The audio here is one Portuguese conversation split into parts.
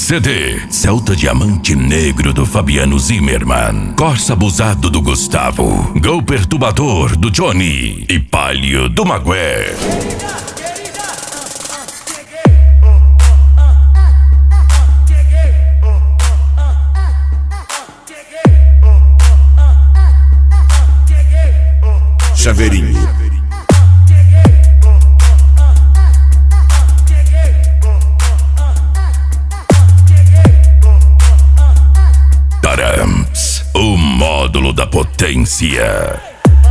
CD Celta Diamante Negro do Fabiano Zimmermann, Corsa Abusado do Gustavo, Gol Perturbador do Johnny e Palio do Magué. Chaveirinho. Tarams, o módulo da potência.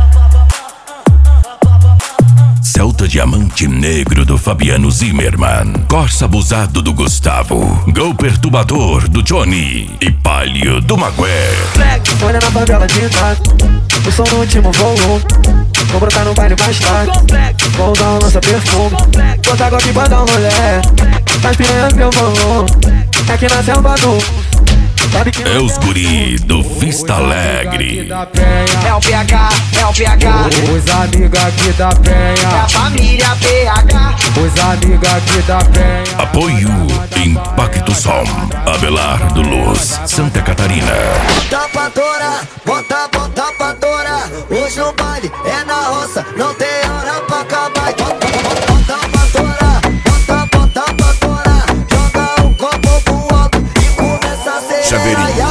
Celta Diamante Negro do Fabiano Zimmermann, Corsa Abusado do Gustavo, Gol Perturbador do Johnny e Palio do Magué. Olha na favela de casa, o som no último volume. Vou brotar no baile mais tarde, vou usar um lança-perfume. Botar golpe pra dar um rolé, nas piranhas meu volume. Aqui na selva do é os guri do Vista Alegre. É o PH, é o PH. Os amigos aqui da Penha. É a família PH. Os amigos aqui da Penha. Apoio Impacto Som, Abelardo Luz, Santa Catarina. Bota pra torar, bota pra torar. Hoje o baile é na roça, não tem hora pra acabar. Bota pra torar, bota pra torar. Joga o copo pro alto e começa a ser Chaveirinho.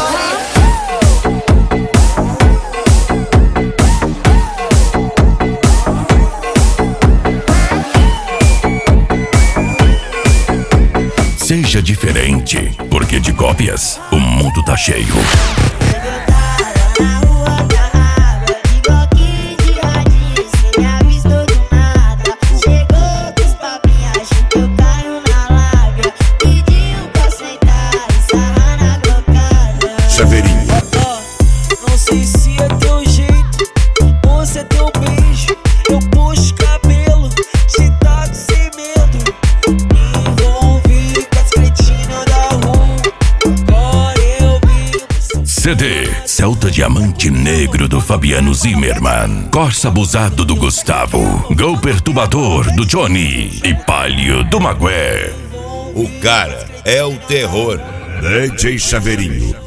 Seja diferente, porque de cópias o mundo tá cheio. Chaveirinho. Não sei se é teu jeito ou se é teu beijo. Eu puxo cabelo, te taco sem medo. Me envolvi com as cretinas da rua. Agora eu vivo. CD Celta Diamante Negro do Fabiano Zimmermann, Corsa Abusado do Gustavo, Gol Perturbador do Johnny e Palio do Magué. O cara é o terror. DJ Chaveirinho.